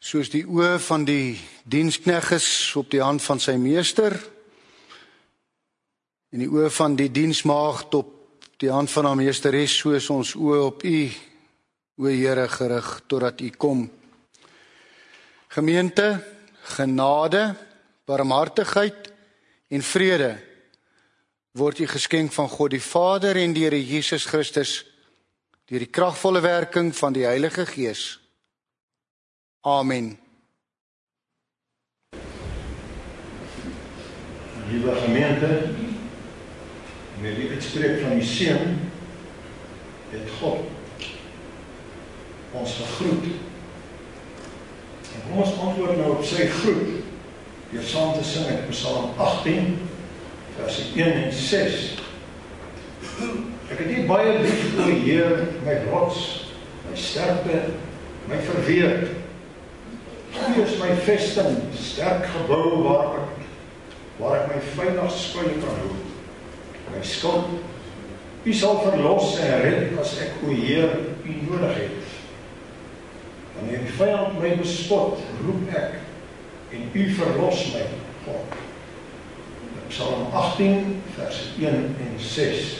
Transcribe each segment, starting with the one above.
Soos die oë van die diensknegt is op die hand van sy meester, en die oë van die diensmaagd op die hand van haar meesteres, so is ons oë op U, o Here, gerig, totdat U kom. Gemeente, genade, barmhartigheid en vrede word U geskenk van God die Vader en die Here Jesus Christus, deur die kragvolle werking van die Heilige Gees. Amen. Liewe gemeente, met die uitspreek van die Seun het God ons gegroet. En kom ons antwoord nou op sy groet deur saam te sing uit Psalm 18 verse 1 en 6. Ek het nie baie lief, o Heer, my rots, my sterkte, my verweer. U is my vesting, sterk gebou waar ek my veilig skuil kan hou. My skuld, U sal verlos en red as ek, o Heer, U nodig het. Wanneer die vyand my bespot, roep ek en U verlos my, God. Psalm 18 vers 1 en 6.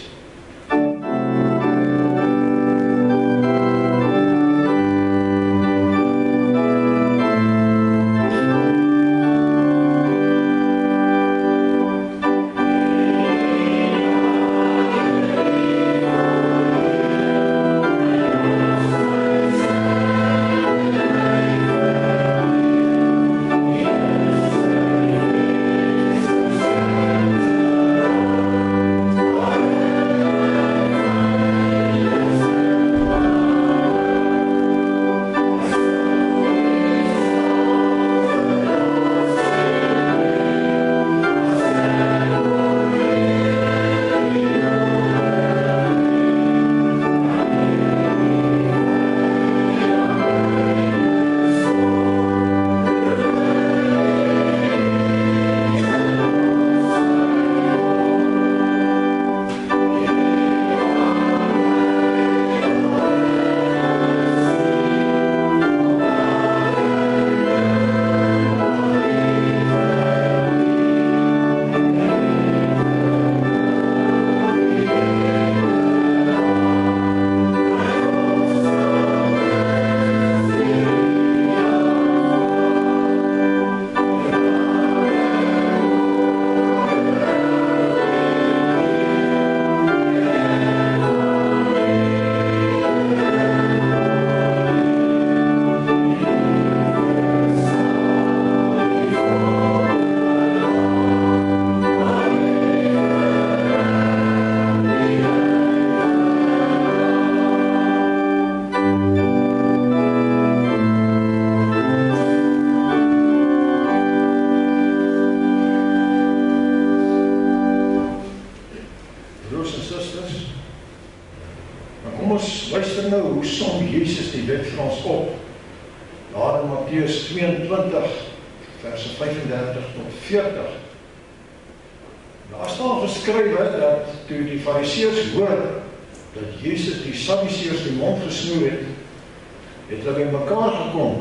Het hulle by mekaar gekom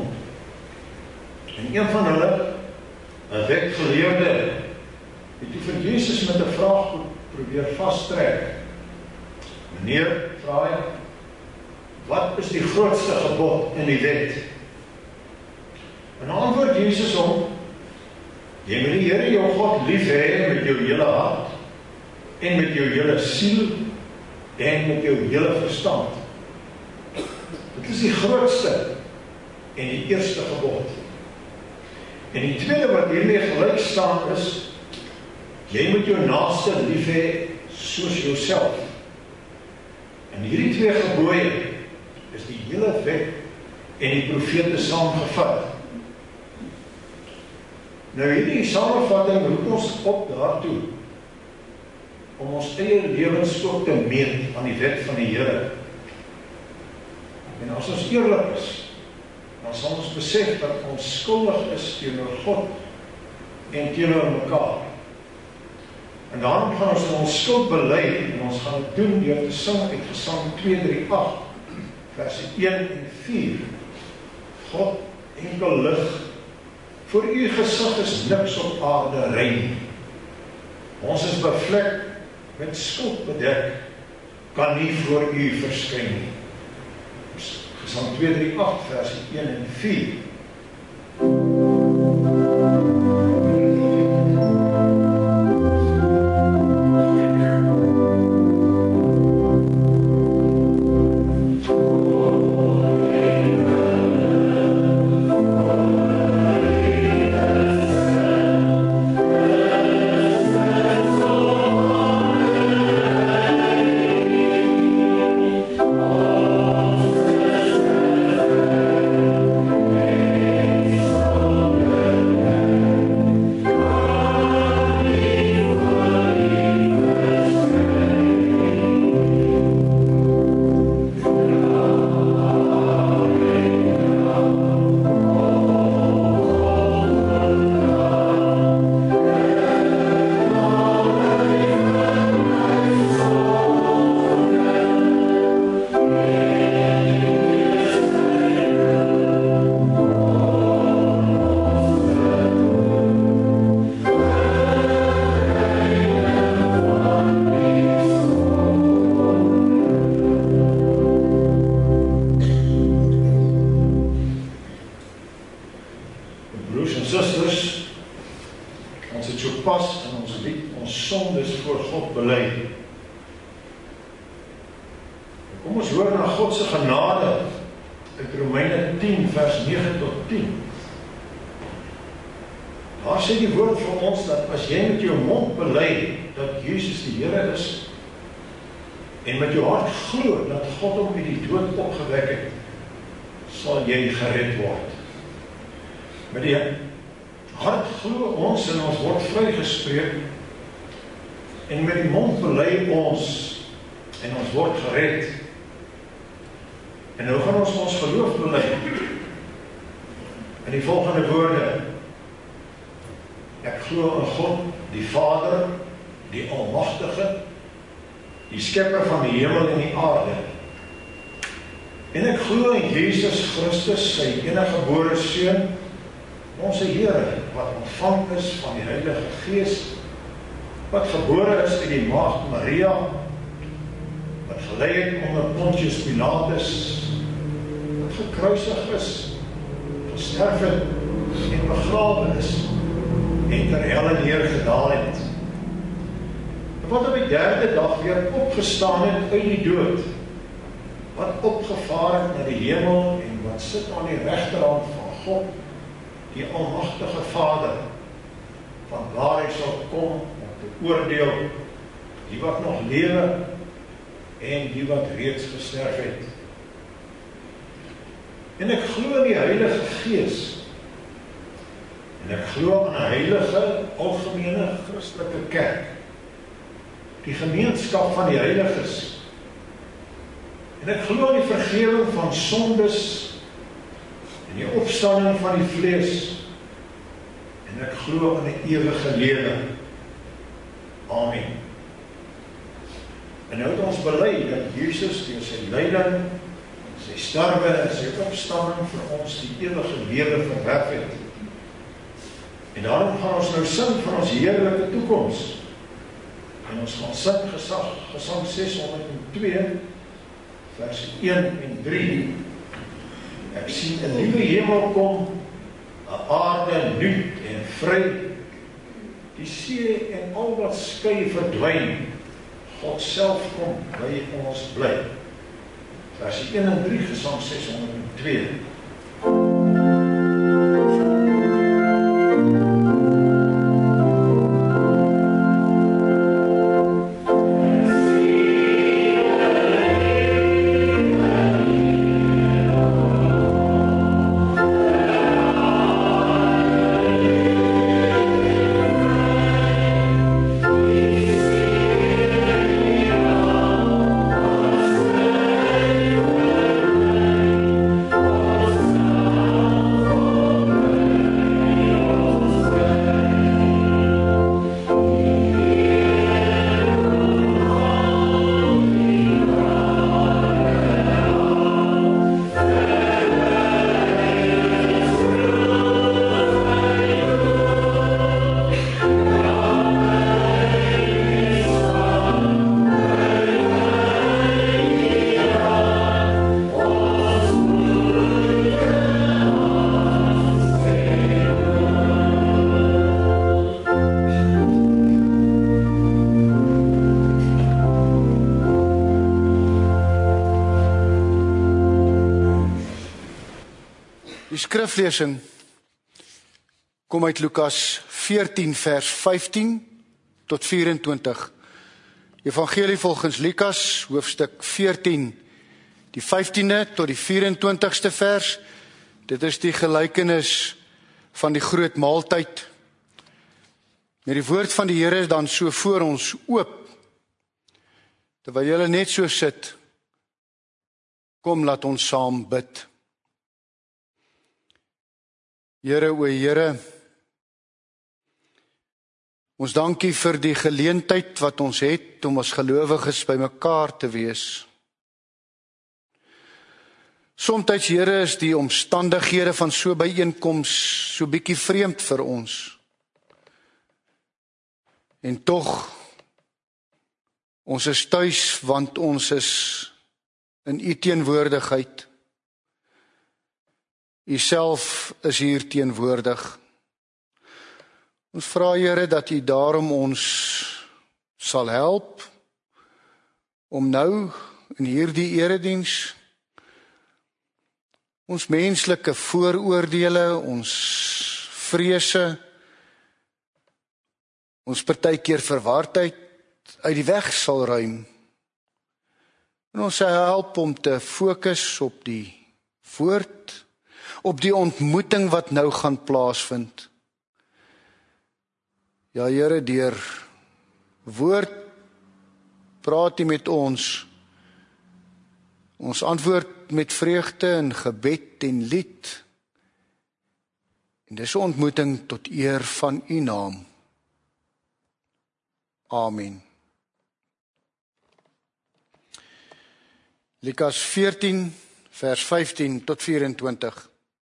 en een van hulle, 'n wetgeleerde, het toe vir Jesus met 'n vraag probeer vastrek. Meneer, vra hy, wat is die grootste gebod in die wet? En antwoord Jesus hom, jy moet die Here jou God lief hê met jou hele hart en met jou hele siel en met jou hele verstand. Dit is die grootste en die eerste gebod. En die tweede wat hiermee gelyk staan is, jy moet jou naaste lief hê soos jouself. En hierdie twee gebooie is die hele wet en die profete saamgevat. Nou hierdie samevatting roep ons op daartoe om ons eie lewens ook te meet aan die wet van die Here. En as ons eerlik is, dan sal ons besef dat ons skuldig is teenoor God en teenoor mekaar. En daarom gaan ons skuld bely en ons gaan het doen deur te sing uit Psalm 238, verse 1 en 4. God enkel lig. Voor u gesig is niks op aarde rein. Ons is bevlek, met skuld bedek, kan nie voor u verskyn nie. Gesang 238, versie 1 en 4. Met die hart glo ons en ons word vrygespreek, en met die mond bely ons en ons word gered. En nou gaan ons ons geloof bely in die volgende woorde: ek glo in God, die Vader, die Almagtige, die skepper van die hemel en die aarde. En ek glo in Jesus Christus, sy enige gebore Seun, onze Here, wat ontvang is van die Heilige Gees, wat gebore is uit die maagd Maria, wat gelei het onder Pontius Pilatus, wat gekruisig is, gesterf het en begrawe is, en ter helle neergedaal het. Wat op die derde dag weer opgestaan het uit die dood, wat opgevaar het na die hemel en wat sit aan die regterhand van God, die Almagtige Vader, van waar hy sal kom om te oordeel die wat nog lewe en die wat reeds gesterf het. En ek glo in die Heilige Gees, en ek glo aan 'n heilige, algemene Christelike kerk, die gemeenskap van die heiliges, en ek glo in die vergewing van sondes, en die opstanding van die vlees, en ek glo in die ewige lewe. Amen. En nou het ons bely dat Jesus deur sy lyding, sy sterwe en sy opstanding vir ons die ewige lewe verwerf het. En daarom gaan ons nou sing van ons heerlike toekoms. En ons gaan sing Gesang 602, vers 1 en 3. Ek sien 'n nuwe hemel kom, 'n aarde nuut en vry, die see en al wat skei verdwyn, God self kom by ons bly. Vers 1 en 3, Gesang 602. Oh, Die skriflesing kom uit Lukas 14 vers 15 tot 24. Evangelie volgens Lukas, hoofstuk 14, die 15de tot die 24ste vers. Dit is die gelykenis van die groot maaltyd. Met die woord van die Here dan so voor ons oop. Terwyl julle net so sit, kom laat ons saam bid. Here, o Here, ons dankie vir die geleentheid wat ons het om as gelowiges by mekaar te wees. Somtyds, Here, is die omstandighede van so byeenkoms so bietjie vreemd vir ons. En tog, ons is tuis want ons is in U teenwoordigheid. U self is hier teenwoordig. Ons vra, Here, dat U daarom ons sal help om nou in hierdie erediens ons menslike vooroordele, ons vrese, ons partykeer verwardheid uit die weg sal ruim. En ons sal help om te fokus op die woord, op die ontmoeting wat nou gaan plaasvind. Ja, Here, deur woord praat U met ons. Ons antwoord met vreugde en gebed en lied. En dis 'n ontmoeting tot eer van U naam. Amen. Lukas 14 vers 15 tot 24.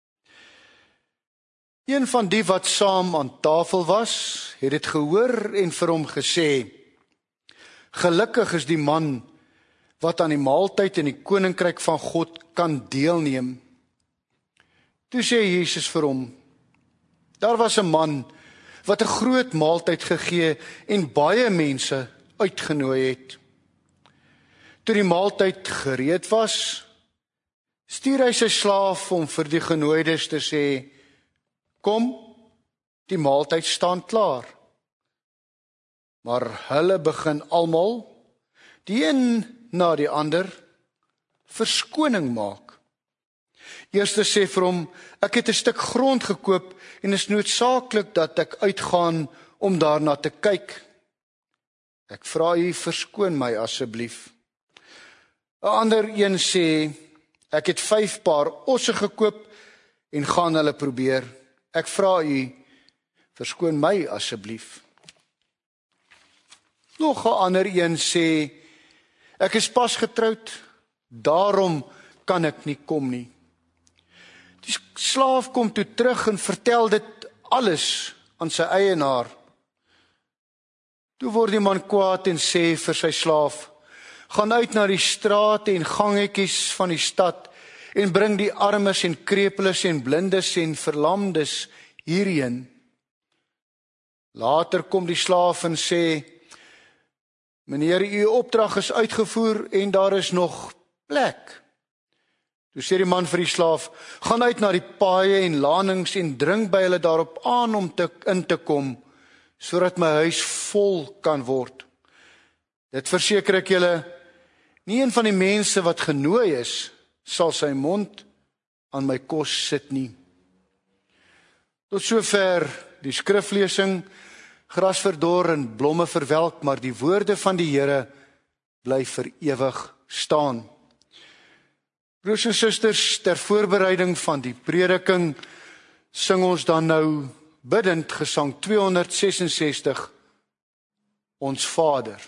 Een van die wat saam aan tafel was, het dit gehoor en vir hom gesê: Gelukkig is die man wat aan die maaltyd in die koninkryk van God kan deelneem. Toe sê Jesus vir hom: Daar was 'n man wat 'n groot maaltyd gegee en baie mense uitgenooi het. Toe die maaltyd gereed was, stuur hy sy slaaf om vir die genooides te sê: Kom, die maaltyd staan klaar. Maar hulle begin almal, die een na die ander, verskoning maak. Eerste sê vir hom: Ek het 'n stuk grond gekoop en is noodsaaklik dat ek uitgaan om daarna te kyk. Ek vra u, verskoon my asseblief. 'n ander een sê: Ek het 5 paar osse gekoop en gaan hulle probeer. Ek vra u, verskoon my asseblief. Nog 'n ander een sê: Ek is pas getroud, daarom kan ek nie kom nie. Die slaaf kom toe terug en vertel dit alles aan sy eienaar. Toe word die man kwaad en sê vir sy slaaf: Gaan uit na die strate en gangetjies van die stad en bring die armes en krepeles en blindes en verlamdes hierheen. Later kom die slaaf en sê: Meneer, u opdrag is uitgevoer en daar is nog plek. Toe sê die man vir die slaaf: Gaan uit na die paaie en lanings en dring by hulle daarop aan om in te kom, sodat my huis vol kan word. Dit verseker ek julle, nie een van die mense wat genooi is, sal sy mond aan my kos sit nie. Tot sover die skriflesing. Gras verdor en blomme verwelk, maar die woorde van die Here bly vir ewig staan. Broers en susters, ter voorbereiding van die prediking sing ons dan nou bidend gesang 266, Ons Vader.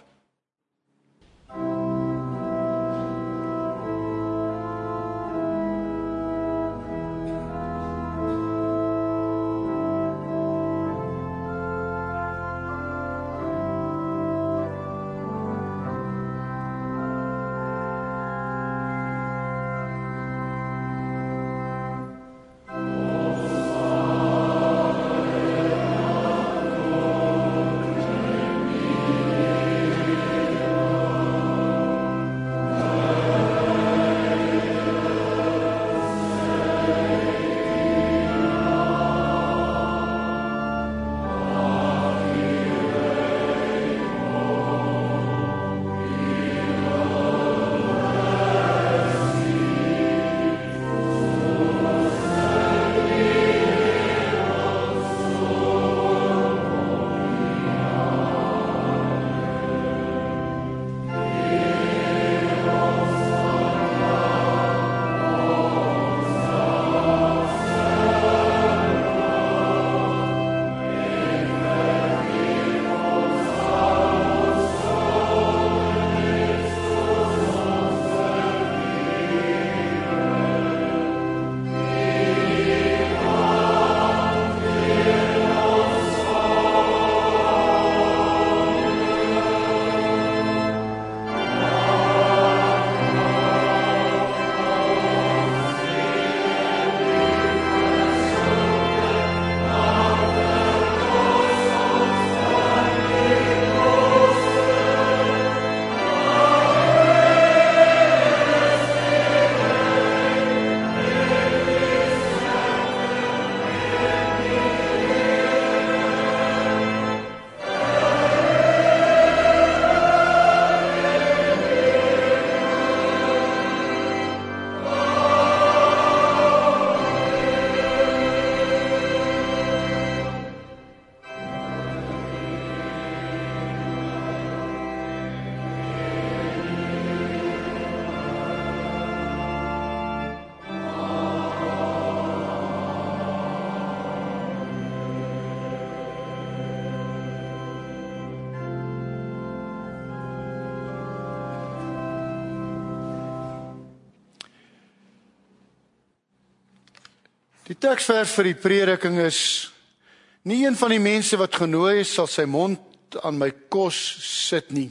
Die teksvers vir die prediking is: nie een van die mense wat genooi is, sal sy mond aan my kos sit nie.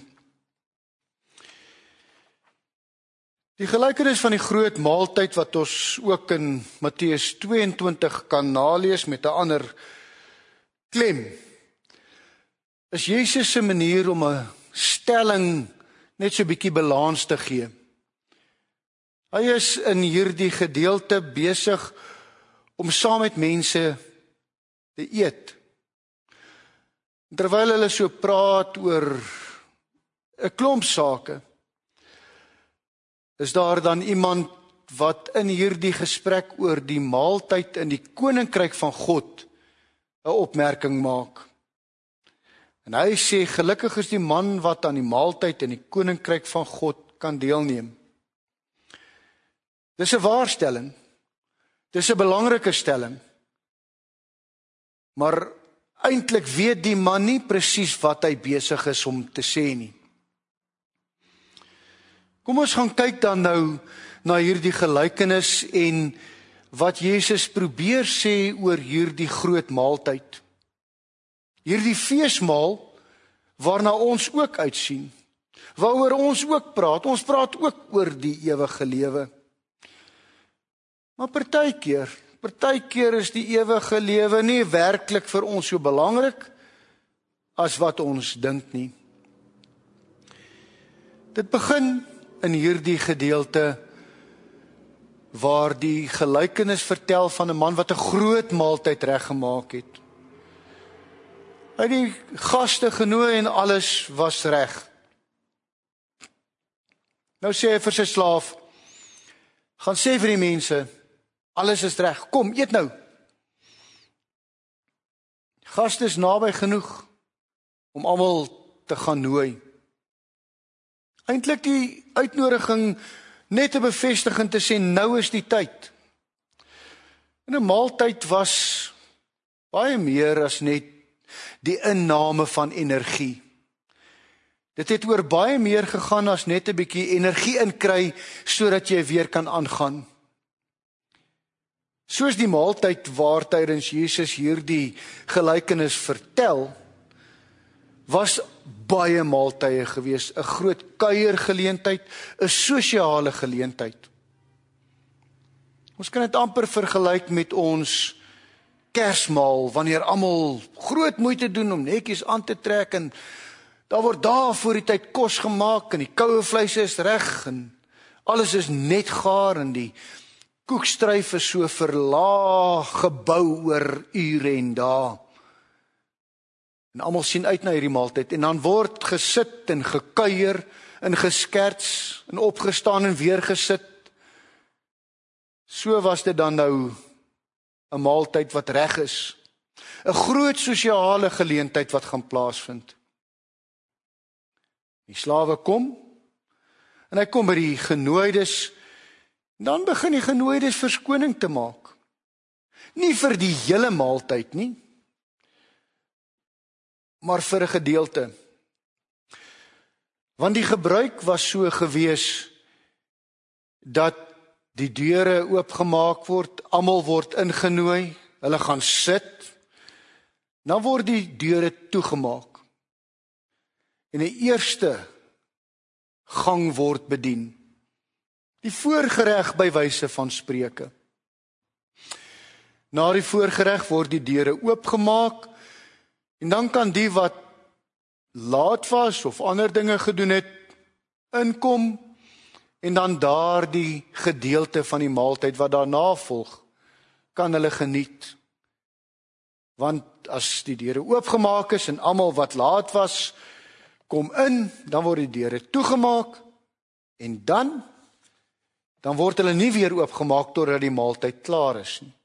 Die gelykenis van die groot maaltyd wat ons ook in Matteus 22 kan nalees met 'n ander klem, is Jesus se manier om 'n stelling net so 'n bietjie balans te gee. Hy is in hierdie gedeelte besig om saam met mense te eet. Terwyl hulle so praat oor 'n klomp sake, is daar dan iemand wat in hierdie gesprek oor die maaltyd in die koninkryk van God 'n opmerking maak. En hy sê, gelukkig is die man wat aan die maaltyd in die koninkryk van God kan deelneem. Dis 'n waarstelling. Dis 'n belangrike stelling. Maar eintlik weet die man nie presies wat hy besig is om te sê nie. Kom ons gaan kyk dan nou na hierdie gelykenis en wat Jesus probeer sê oor hierdie groot maaltyd. Hierdie feesmaal waarna ons ook uitsien. Waaroor ons ook praat. Ons praat ook oor die ewige lewe. Maar partykeer is die ewige lewe nie werklik vir ons so belangrik as wat ons dink nie. Dit begin in hierdie gedeelte waar die gelykenis vertel van 'n man wat 'n groot maaltyd reggemaak het. Hy het die gaste genooi en alles was reg. Nou sê hy vir sy slaaf, gaan sê vir die mense, alles is reg, kom, eet nou. Die gaste is naby genoeg om almal te gaan nooi. Eintlik die uitnodiging net 'n bevestiging te sê, nou is die tyd. En 'n maaltyd was baie meer as net die inname van energie. Dit het oor baie meer gegaan as net 'n bietjie energie inkry sodat jy weer kan aangaan. Soos die maaltyd waartydens Jesus hierdie gelykenis vertel, was baie maaltye gewees, 'n groot kuiergeleentheid, 'n sosiale geleentheid. Ons kan dit amper vergelyk met ons Kersmaal, wanneer almal groot moeite doen om netjies aan te trek en daar word daar voor die tyd kos gemaak en die koue vleis is reg en alles is net gaar en die koekstryf is so verlaag gebou oor ure en dae. En almal sien uit na hierdie maaltyd en dan word gesit en gekuier en geskerts en opgestaan en weer gesit. So was dit dan nou 'n maaltyd wat reg is. 'n Groot sosiale geleentheid wat gaan plaasvind. Die slawe kom en hy kom by die genooides. Dan begin die genooides verskoning te maak. Nie vir die hele maaltyd nie, maar vir 'n gedeelte. Want die gebruik was so gewees dat die deure oopgemaak word, almal word ingenooi, hulle gaan sit, dan word die deure toegemaak. En die eerste gang word bedien. Die voorgereg by wyse van Spreuke. Na die voorgereg word die deure oopgemaak en dan kan die wat laat was of ander dinge gedoen het, inkom en dan daardie gedeelte van die maaltyd wat daarna volg, kan hulle geniet. Want as die deure oopgemaak is en almal wat laat was, kom in, dan word die deure toegemaak en dan word hulle nie weer oopgemaak totdat die maaltyd klaar is nie.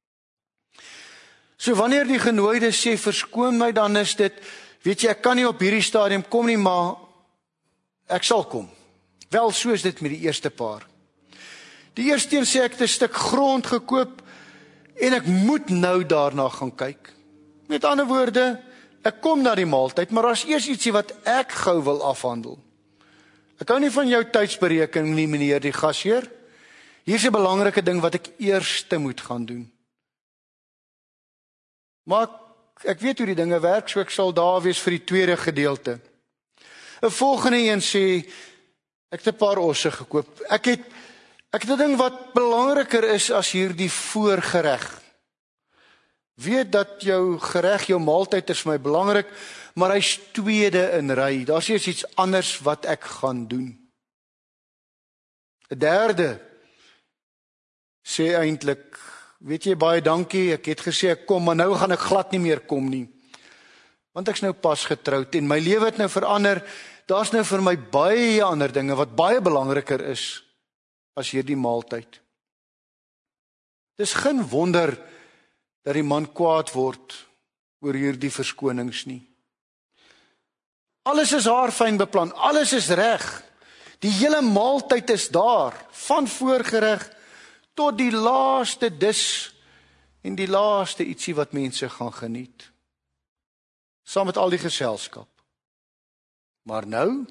So wanneer die genooides sê, verskoon my, dan is dit, weet jy, ek kan nie op hierdie stadium kom nie, maar ek sal kom. Wel, so is dit met die eerste paar. Die eerste een sê ek het 'n stuk grond gekoop en ek moet nou daarna gaan kyk. Met ander woorde, ek kom na die maaltyd, maar daar's eers ietsie wat ek gou wil afhandel. Ek hou nie van jou tydsberekening nie, meneer die gasheer. Hier's 'n belangrike ding wat ek eers moet gaan doen. Maar ek weet hoe die dinge werk, so ek sal daar wees vir die tweede gedeelte. 'n Volgende een sê, ek het 'n paar osse gekoop. Ek het 'n ding wat belangriker is as hierdie voorgereg. Weet dat jou gereg, jou maaltyd is vir my belangrik, maar hy's tweede in ry. Daar's eers iets anders wat ek gaan doen. 'n Derde sê eintlik, weet jy, baie dankie, ek het gesê ek kom, maar nou gaan ek glad nie meer kom nie. Want ek's nou pas getroud en my lewe het nou verander. Daar's nou vir my baie ander dinge wat baie belangriker is as hierdie maaltyd. Dis geen wonder dat die man kwaad word oor hierdie verskonings nie. Alles is haarfyn beplan, alles is reg. Die hele maaltyd is daar, van voorgereg tot die laaste dis en die laaste ietsie wat mense gaan geniet. Saam met al die geselskap. Maar nou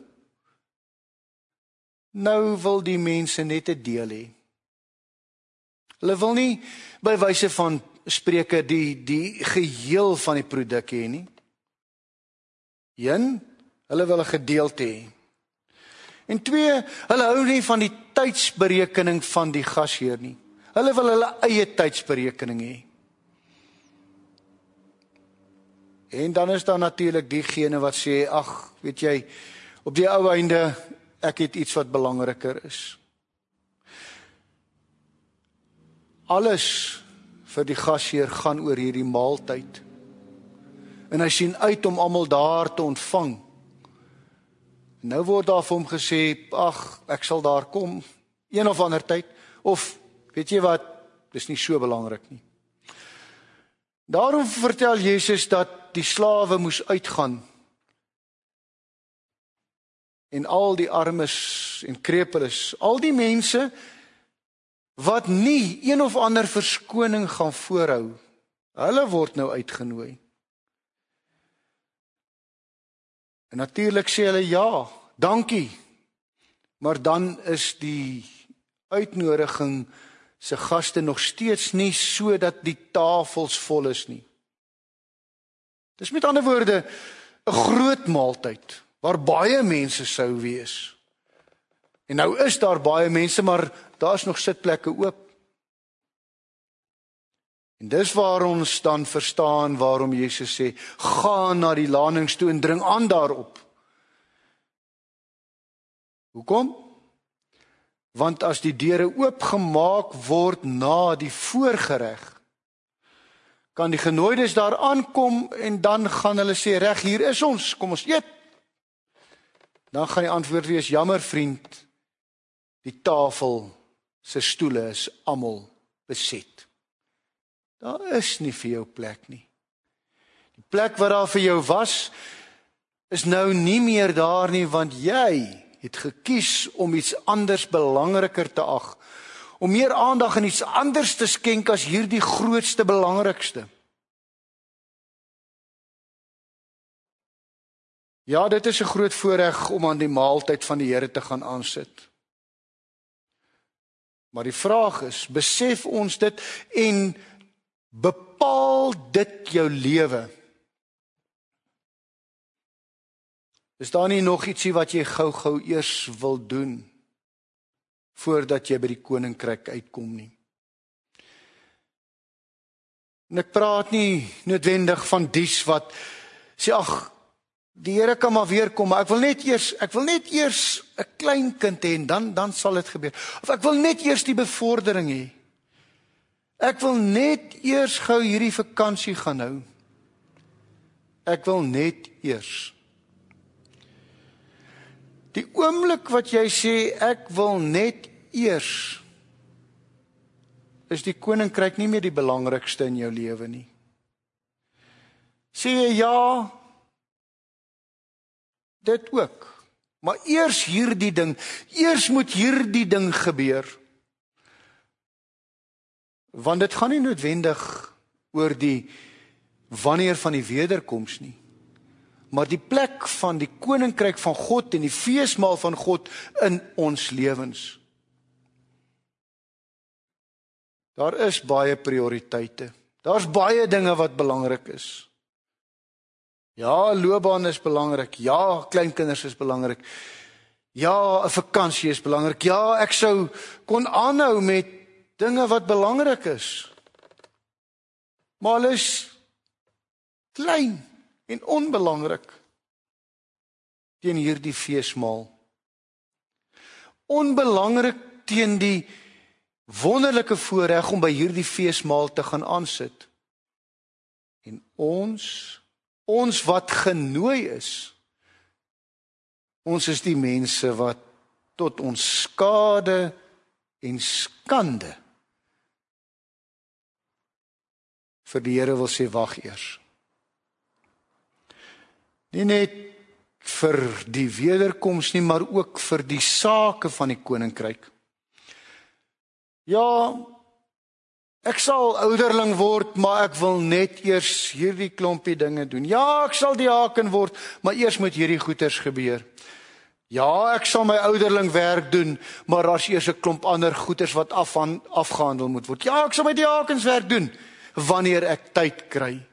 wil die mense net 'n deel hê. Hulle wil nie by wyse van Spreuke die geheel van die produk hê nie. Een, hulle wil 'n gedeelte hê. En twee, hulle hou nie van die tydsberekening van die gasheer nie. Hulle wil hulle eie tydsberekening hê. En dan is daar natuurlik diegene wat sê, ag, weet jy, op die ou einde, ek het iets wat belangriker is. Alles vir die gasheer gaan oor hierdie maaltyd. En hy sien uit om almal daar te ontvang. Nou word daar vir hom gesê, ag, ek sal daar kom, een of ander tyd, of, weet jy wat, dis nie so belangrik nie. Daarom vertel Jesus dat die slawe moes uitgaan, en al die armes en krepeles, al die mense, wat nie een of ander verskoning gaan voorhou, hulle word nou uitgenooi. En natuurlik sê hulle ja, dankie. Maar dan is die uitnodiging se gaste nog steeds nie so dat die tafels vol is nie. Dis met ander woorde 'n groot maaltyd waar baie mense sou wees. En nou is daar baie mense, maar daar's nog sitplekke oop. En dis waar ons dan verstaan waarom Jesus sê, gaan na die landings toe en dring aan daarop. Hoekom? Want as die deure oopgemaak word na die voorgereg, kan die genooides daar aankom en dan gaan hulle sê, reg, hier is ons, kom ons eet. Dan gaan die antwoord wees, jammer vriend, die tafel se stoele is almal beset. Daar is nie vir jou plek nie. Die plek wat daar vir jou was, is nou nie meer daar nie, want jy het gekies om iets anders belangriker te ag, om meer aandag aan iets anders te skenk as hierdie grootste, belangrikste. Ja, dit is 'n groot voorreg om aan die maaltyd van die Here te gaan aansit. Maar die vraag is, besef ons dit en bepaal dit jou lewe? Is daar nie nog ietsie wat jy gou eers wil doen voordat jy by die koninkryk uitkom nie? En ek praat nie noodwendig van dies wat sê, ag, die Here kan maar weer kom, maar ek wil net eers 'n klein kind hê en dan sal dit gebeur. Of ek wil net eers die bevordering hê. Ek wil net eers gou hierdie vakansie gaan hou. Ek wil net eers. Die oomblik wat jy sê, ek wil net eers, is die koninkryk nie meer die belangrikste in jou lewe nie. Sê jy ja, dit ook. Maar eers hierdie ding, eers moet hierdie ding gebeur. Want dit gaan nie noodwendig oor die wanneer van die wederkoms nie, maar die plek van die koninkryk van God en die feesmaal van God in ons lewens. Daar is baie prioriteite. Daar's baie dinge wat belangrik is. Ja, loopbaan is belangrik. Ja, kleinkinders is belangrik. Ja, 'n vakansie is belangrik. Ja, ek sou kon aanhou met dinge wat belangrik is. Maar hulle is klein en onbelangrik teen hierdie feesmaal. Onbelangrik teen die wonderlike voorreg om by hierdie feesmaal te gaan aansit. En ons wat genooi is, ons is die mense wat tot ons skade en skande vir die Here wil sê, wag eers. Nie net vir die wederkoms nie, maar ook vir die sake van die koninkryk. Ja, ek sal ouderling word, maar ek wil net eers hierdie klompie dinge doen. Ja, ek sal diaken word, maar eers moet hierdie goeters gebeur. Ja, ek sal my ouderling werk doen, maar daar's eers 'n klomp ander goeters wat afgehandel moet word. Ja, ek sal my diakenswerk doen, wanneer ek tyd kry.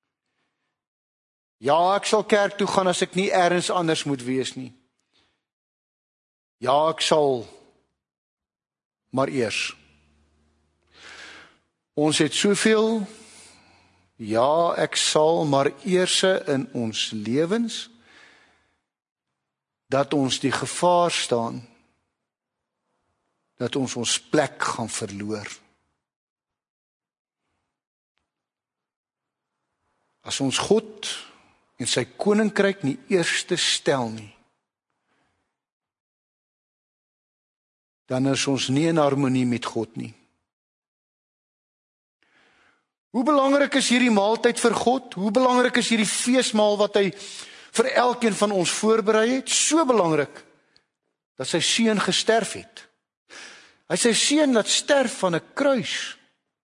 Ja, ek sal kerk toe gaan as ek nie elders anders moet wees nie. Ja, ek sal, maar eers. Ons het soveel, ja, ek sal, maar eerse in ons lewens, dat ons die gevaar staan, dat ons plek gaan verloor. As ons God en sy koninkryk nie eerste stel nie, dan is ons nie in harmonie met God nie. Hoe belangrik is hierdie maaltyd vir God? Hoe belangrik is hierdie feesmaal wat hy vir elkeen van ons voorberei het? So belangrik, dat sy seun gesterf het. Hy sy seun laat sterf van 'n kruis.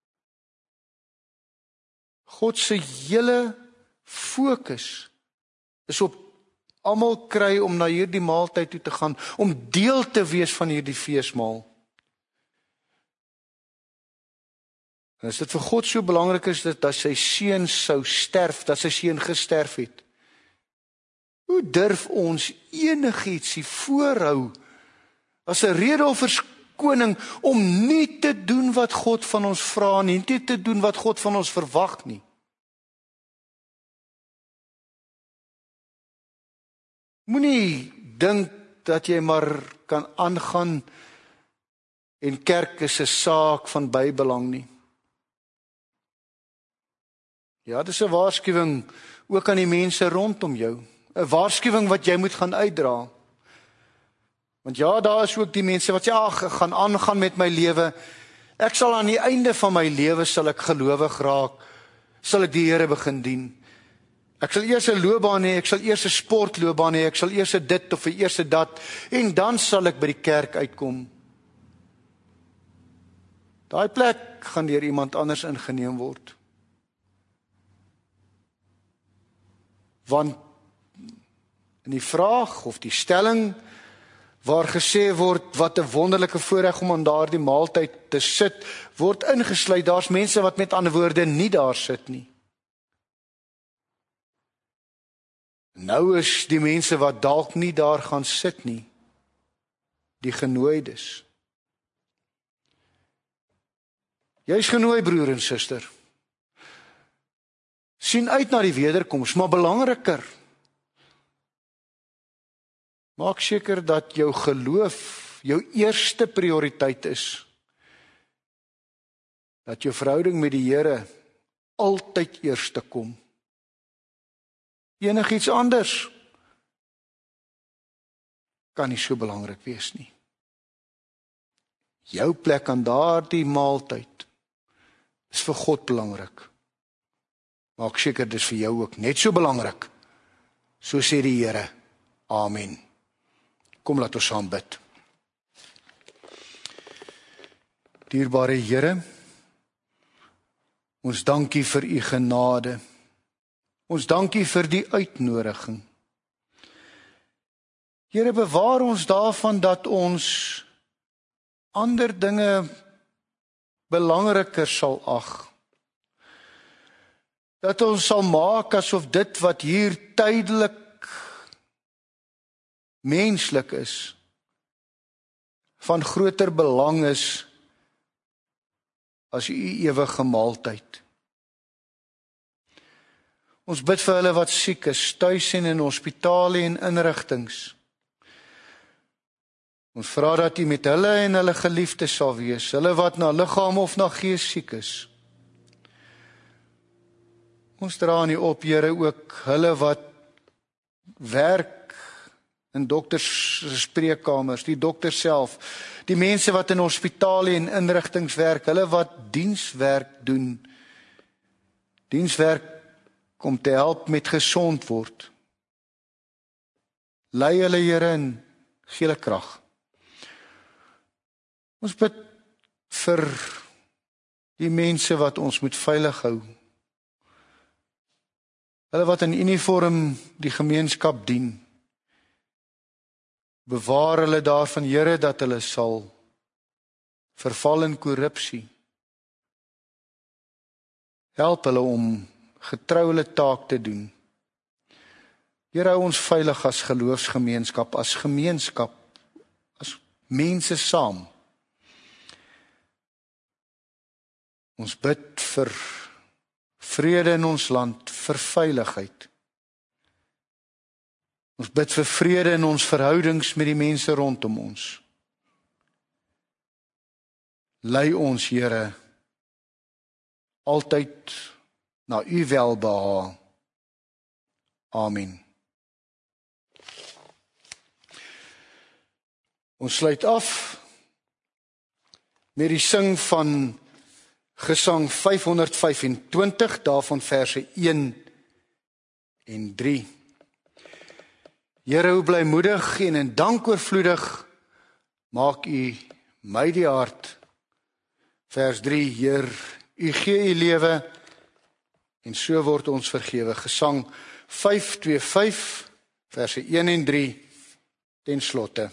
God se hele fokus is op almal kry om na hierdie maaltyd toe te gaan, om deel te wees van hierdie feesmaal. En as dit vir God so belangrik is dat sy seun sou sterf, dat sy seun gesterf het, hoe durf ons enigietsie voorhou as 'n rede of verskoning om nie te doen wat God van ons vra nie, nie te doen wat God van ons verwag nie? Moenie dink dat jy maar kan aangaan en kerk is 'n saak van bybelang nie. Ja, dis 'n waarskuwing ook aan die mense rondom jou. 'n Waarskuwing wat jy moet gaan uitdra. Want ja, daar is ook die mense wat sê, ag, ek gaan aangaan met my lewe. Ek sal aan die einde van my lewe sal ek gelowig raak, sal ek die Here begin dien. Ek sal eers 'n loopbaan hê, ek sal eers 'n sportloopbaan hê, ek sal eers 'n dit of 'n eers 'n dat, en dan sal ek by die kerk uitkom. Daai plek gaan deur iemand anders ingeneem word. Want in die vraag of die stelling waar gesê word wat 'n wonderlike voorreg om aan daardie maaltyd te sit, word ingesluit, daar's mense wat met ander woorde nie daar sit nie. Nou is die mense wat dalk nie daar gaan sit nie, die genooides. Jy is genooi, broer en suster. Sien uit na die wederkoms, maar belangriker, maak seker dat jou geloof jou eerste prioriteit is. Dat jou verhouding met die Here altyd eerste kom. Enigiets anders kan nie so belangrik wees nie. Jou plek aan daardie maaltyd is vir God belangrik. Maak seker dis vir jou ook net so belangrik. So sê die Here. Amen. Kom laat ons saam bid. Dierbare Here, ons dankie vir u genade. Ons dankie vir die uitnodiging. Here, bewaar ons daarvan dat ons ander dinge belangriker sal ag. dat ons sal maak asof dit wat hier tydelik menslik is, van groter belang is as u ewige maaltyd. Ons bid vir hulle wat siek is, tuis en in hospitale en inrigtings. Ons vra dat u met hulle en hulle geliefdes sal wees, hulle wat na liggaam of na gees siek is. Ons dra aan u op, Here, ook hulle wat werk in dokters spreekkamers, die dokter self, die mense wat in hospitale en inrigtings werk, hulle wat dienswerk doen, dienswerk om te help met gesond word. Lei hulle, Here, en gee hulle krag. Ons bid vir die mense wat ons moet veilig hou. Hulle wat in uniform die gemeenskap dien. Bewaar hulle daarvan, Here, dat hulle sal verval in korrupsie. Help hulle om getrou hulle taak te doen. Here, hou ons veilig as geloofsgemeenskap, as gemeenskap, as mense saam. Ons bid vir vrede in ons land, vir veiligheid. Ons bid vir vrede in ons verhoudings met die mense rondom ons. Lei ons, Here, altyd na u welbehae. Amen. Ons sluit af met die sing van Gesang 525, daarvan verse 1 en 3. Here, hoe blymoedig en in dank oorvloedig maak u my die hart. Vers 3, Heer, u gee u lewe en so word ons vergewe. Gesang 525, verse 1 en 3, ten slotte.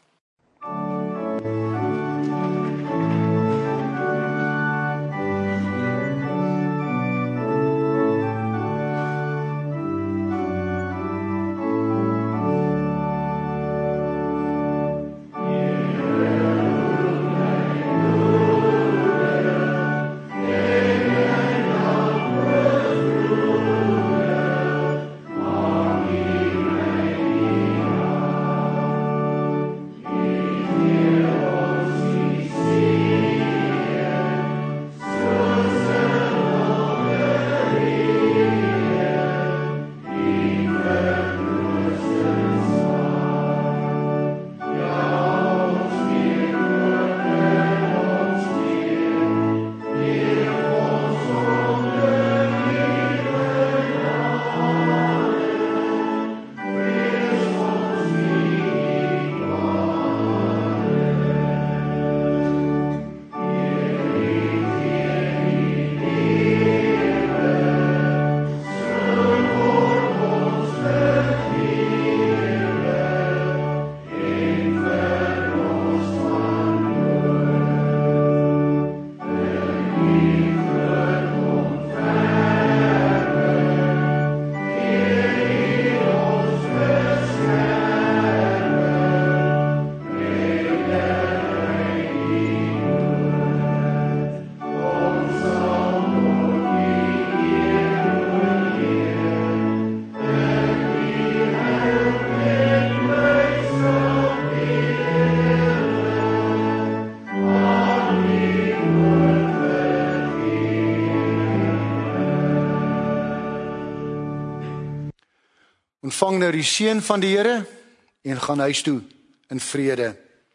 Ontvang nou die seën van die Here en gaan huis toe in vrede.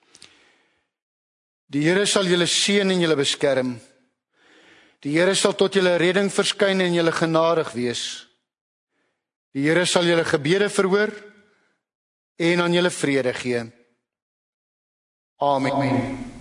Die Here sal julle seën en julle beskerm. Die Here sal tot julle redding verskyn en julle genadig wees. Die Here sal julle gebede verhoor en aan julle vrede gee. Amen.